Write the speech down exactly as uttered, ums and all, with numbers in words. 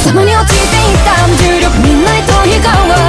様に落ちていた無重力見ないと光は